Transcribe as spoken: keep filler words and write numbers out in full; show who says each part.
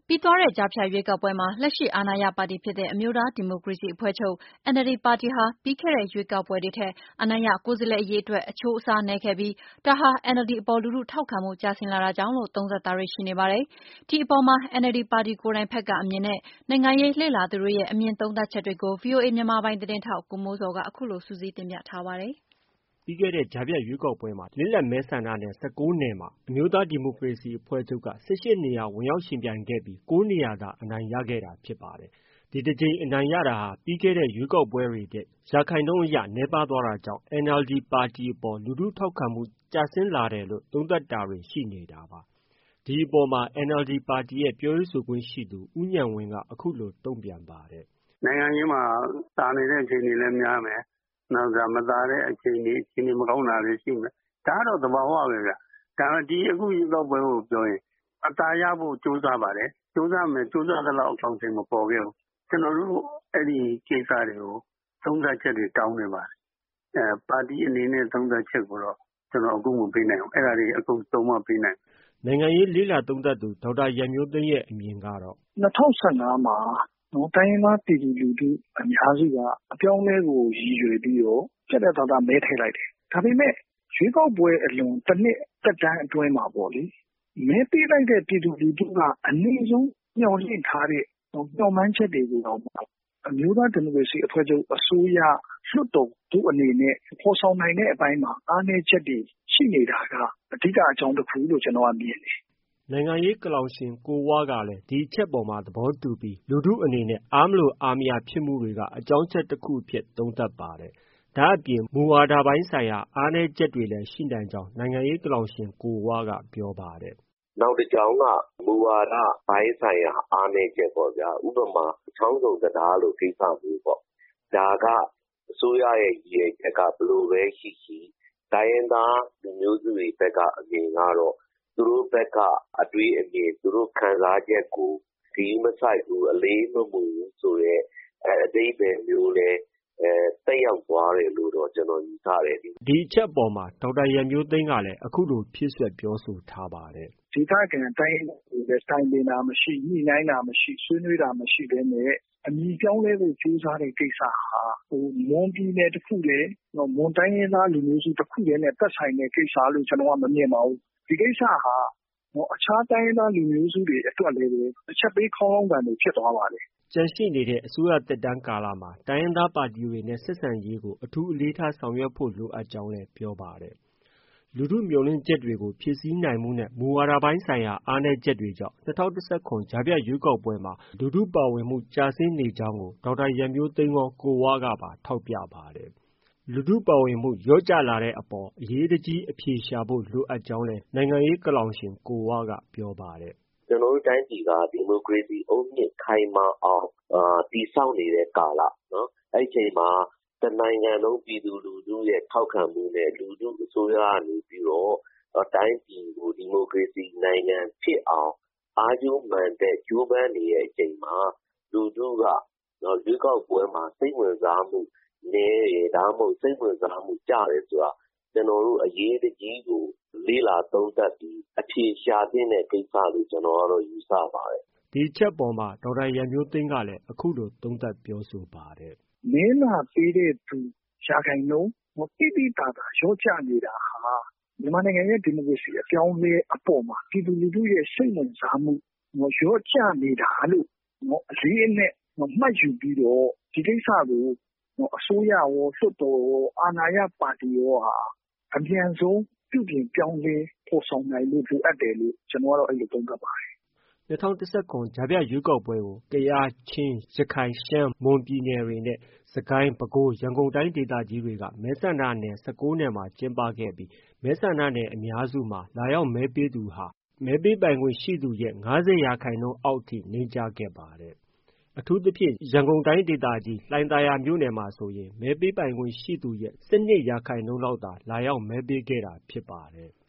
Speaker 1: ပြီးသွားတဲ့ကြားဖြတ်ရွေးကောက်ပွဲမှာလက်ရှိအာဏာရပါတီဖြစ်တဲ့အမျိုးသားဒီမိုကရေစီအဖွဲ့ချုပ် N L D ပါတီဟာပြီးခဲ့တဲ့ရွေးကောက်ပွဲတွေထက်အနိုင်ရကိုယ်စားလှယ်အရေအတွက်အချိုးအစားနည်းခဲ့ပြီးဒါဟာ N L D အပေါ်လူထုထောက်ခံမှုကျဆင်းလာတာကြောင့်လို့သုံးသပ်တာတွေရှိနေပါတယ်။ ဒီအပေါ်မှာ N L D ပါတီကိုယ်တိုင်ဘက်ကအမြင်နဲ့နိုင်ငံရေးလေ့လာသူတွေရဲ့အမြင်သုံးသပ်ချက်တွေကို ဗွီအိုအေမြန်မာပိုင်းသတင်းထောက်ကိုမိုးဇော်ကအခုလိုစုစည်းတင်ပြထားပါတယ်။
Speaker 2: ပြီးခဲ့တဲ့ကြားဖြတ်ရွေးကောက်ပွဲမှာလစ်လပ်မဲဆန္ဒနယ်၁၉နယ်မှာအမျိုးသားဒီမိုကရေစီအဖွဲ့ချုပ်က၁၈နေရာဝင်ရောက်ယှဉ်ပြိုင်ခဲ့ပြီး၉နေရာသာအနိုင်ရခဲ့တာဖြစ်ပါတယ်။ ဒီတစ်ကြိမ်အနိုင်ရတာဟာပြီးခဲ့တဲ့ရွေးကောက်ပွဲတွေထက်ရာခိုင်နှုန်းအရနည်းပါးသွားတာကြောင့် N L D ပါတီအပေါ်လူထုထောက်ခံမှုကျဆင်းလာတယ်လို့သုံးသပ်တာတွေရှိနေတာပါ။ ဒီအပေါ်မှာ N L D ပါတီရဲ့ပြောရေးဆိုခွင့်ရှိသူဦးဉာဏ်ဝင်းကအခုလိုတုံ့ပြန်ပါတယ်
Speaker 3: ။ “နိုင်ငံရေးမှာသာနေတဲ့အခြေအနေလည်းများမယ်။နောက်ကမသာတဲ့အခြေအနေ၊အခြေအနေမကောင်းတာလည်းရှိမယ်။ဒါကတော့သဘာဝပဲဗျ။ဒါပေမဲ့ဒီအခုရွေးကောက်ပွဲကိုပြောရင်အသာရဖို့ကြိုးစားပါတယ်။ကြိုးစားမယ်ကြိုးစားသလောက်အကောင်အထည်မပေါ်ခဲ့ဘူး။ကျွန်တော်တို့အဲ့ဒီကိစ္စတွေကိုသုံးသပ်ချက်တွေတောင်းနေပါတယ်။အဲပါတီအနေနဲ့သုံးသပ်ချက်ကိုတော့ကျွန်တော်အခုမပေးနိုင်ဘူး။အဲ့ဒါတွေအကုန်စုံမှပေးနိုင်မယ်
Speaker 2: ။နိုင်ငံရေးလေ့လာသုံးသပ်သူဒေါက်တာရန်မျိုးသိမ်းရဲ့အမြင်ကတော့
Speaker 4: ၂၀၁၅မှာတိုင်းရင်းသားပြည်သူလူထုအများစုကအပြောင်းအလဲကိုရည်ရွယ်ပြီးတော့ပြတ်ပြတ်သားသားမဲထည့်လိုက်တယ်။ဒါပေမဲ့ရွေးကောက်ပွဲအလွန်တစ်နှစ်သက်တမ်းအတွင်းမှာပေါ့လေမဲပေးလိုက်တဲ့ပြည်သူလူထုကအနည်းဆုံးမျှော်လင့်ထားတဲ့မျှော်မှန်းချက်တွေကိုတော့အမျိုးသားဒီမိုကရေစီအဖွဲ့ချုပ်အစိုးရလွှတ်တော်တို့အနေနဲ့ဖော်ဆောင်နိုင်တဲ့အပိုင်းမှာအားနည်းချက်တွေရှိနေတာကအဓိကအကြောင်းတစ်ခုလို့ကျွန်တော်ကမြင်တယ်
Speaker 2: ။နိုင်ငံရေးကလောင်ရှင်ကိုဝကလည်းဒီအချက်ပေါ်မှာသဘောတူပြီးလူထုအနေနဲ့အားမလိုအားမရဖြစ်မှုတွေကအကြောင်းချက်တစ်ခုအဖြစ်သုံးသပ်ပါတယ်။ဒါအပြင်မူဝါဒပိုင်းဆိုင်ရာအားနည်းချက်တွေလည်းရှိနိုင်ကြောင်းနိုင်ငံရေးကလောင်ရှင်ကိုဝကပြောပါတယ်
Speaker 5: ။နောက်တစ်ကြောင်းကမူဝါဒပိုင်းဆိုင်ရာအားနည်းချက်ပေါ့ဗျာ။ဥပမာချောင်းဆုံတံတားလိုကိစ္စမျိုးပေါ့။ဒါကအစိုးရရဲ့ရည်ရွယ်ချက်ကဘယ်လိုပဲရှိရှိတိုင်းရင်းသားလူမျိုးစုတွေဘက်ကအမြင်ကတော့သူတို့ဘက်ကအတွေးအမြင်သူတို့ခံစားချက်ကိုဂရုမစိုက်ဘူးအလေးမမူဘူးဆိုရဲအဓိပ္ပာယ်မျိုးလဲအဲတက်ရောက်သွားတယ်လို့တော့ကျွန်တော်ယူဆတယ်
Speaker 2: ဒီအချက်ပေါ်မှာဒေါက်တာရန်မျိုးသိမ်းကလည်းအခုလိုဖြည့်ဆွက်ပြောဆိုထားပါတယ်
Speaker 4: ။ဒေသခံတိုင်းကိုလည်းတိုင်ပင်တာမရှိညှိနှိုင်းတာမရှိဆွေးနွေးတာမရှိဘဲနဲ့အမည်ပြောင်းလဲဖို့ကြိုးစားတဲ့ကိစ္စဟာဟိုမွန်ပြည်နယ်တစ်ခုလေမွန်တိုင်းရင်းသားလူမျိုးစုတစ်ခုလည်းနဲ့သက်ဆိုင်တဲ့ကိစ္စလို့ကျွန်တော်ကမမြင်ပါဘူး။ဒီကိစ္စဟာအခြားတိုင်းရင်းသားလူမျိုးစုတွေအတွက်လည်းတစ်ချက်ပေးခေါင်းလောင်းကန်တွေဖြစ်သွားပါတယ်
Speaker 2: ။ကျန်ရှိနေတဲ့အစိုးရသက်တမ်းကာလမှာတိုင်းရင်းသားပါတီတွေနဲ့ဆက်ဆံရေးကိုအထူးအလေးထားဆောင်ရွက်ဖို့လိုအပ်ကြောင်းလည်းပြောပါတယ်။လူထုမျှော်လင့်ချက်တွေကိုဖြည့်ဆည်းနိုင်မှုနဲ့မူဝါဒပိုင်းဆိုင်ရာအားနည်းချက်တွေကြောင့်၂၀၁၇ကြားဖြတ်ရွေးကောက်ပွဲမှာလူထုပါဝင်မှုကျဆင်းနေကြောင်းကိုဒေါက်တာရန်မျိုးသိမ်းရောကိုဝကပါထောက်ပြပါတယ်။လူထုပါဝင်မှုလျော့ကျလာတဲ့အပေါ်အရေးတကြီးအဖြေရှာဖို့လိုအပ်ကြောင်းလည်းနိုင်ငံရေးကလောင်ရှင်ကိုဝကပြောပါတယ်
Speaker 5: ။ကျွန်တော်တို့တိုင်းပြည်ကဒီမိုကရေစီအုတ်မြစ်ခိုင်မာအောင်အာတည်ဆောက်နေတဲ့ကာလနော်အဲ့ဒီချိန်မှာတနိုင်ငံလုံးပြည်သူလူထုရဲ့ထောက်ခံမှုနဲ့လူထုအစိုးရကနေပြီးတော့တိုင်းပြည်ကိုဒီမိုကရေစီနိုင်ငံဖြစ်အောင်အားကျိုးမှန်တဲ့ကြိုးပမ်းနေတဲ့အချိန်မှာလူထုကနော်ရွေးကောက်ပွဲမှာစိတ်ဝင်စားမှုနည်းရဒါမှမဟုတ်စိတ်ဝင်စားမှုကျတယ်ဆိုတာကျွန်တော်တို့အရေးတကြီးကိုလေးလာသုံးသပ်ပြီးအဖြေရှာသင့်တဲ့ကိစ္စလို့ကျွန်တော်ကတော့ယူဆပါတယ်
Speaker 2: ။ဒီချက်ပေါ်မှာဒေါက်တာရန်မျိုးသိမ်းကလည်းအခုလိုသုံးသပ်ပြောဆိုပါတယ်
Speaker 4: ။မင်းလာပေးတဲ့သူရာခိုင်နှုန်းမတိတိတာတာရော့ကျနေတာဟာမြန်မာနိုင်ငံရဲ့ဒီမိုကရေစီအပြောင်းအလဲအပေါ်မှာပြည်သူလူထုရဲ့စိတ်ဝင်စားမှုရော့ကျနေတာလို့အလေးအနက်မှတ်ယူပြီးတော့ဒီကိစ္စကိုအစိုးရရောလွှတ်တော်ရောအာဏာရပါတီရောဟာအမြန်ဆုံးပြုပြင်ပြောင်းလဲဖော်ဆောင်နိုင်လို့လိုအပ်တယ်လို့ကျွန်တော်ကတော့အဲ့လိုသုံးသပ်ပါတယ်
Speaker 2: ။၂၀၁၇ကြားဖြတ်ရွေးကောက်ပွဲကိုကယားချင်းရခိုင်ရှမ်းမွန်ပြည်နယ်တွေနဲ့စကိုင်းပဲခူးရန်ကုန်တိုင်းဒေသကြီးတွေကမဲဆန္ဒနယ်၁၉နယ်မှာကျင်းပခဲ့ပြီးမဲဆန္ဒနယ်အများစုမှာလာရောက်မဲပေးသူဟာမဲပေးပိုင်ခွင့်ရှိသူရဲ့၅၀ရာခိုင်နှုန်းအောက်ထိနိမ့်ကျခဲ့ပါတယ်။အထူးသဖြင့်ရန်ကုန်တိုင်းဒေသကြီးလှိုင်သာယာမြို့နယ်မှာဆိုရင်မဲပေးပိုင်ခွင့်ရှိသူရဲ့၁၂ရာခိုင်နှုန်းလောက်သာလာရောက်မဲပေးခဲ့တာဖြစ်ပါတယ်။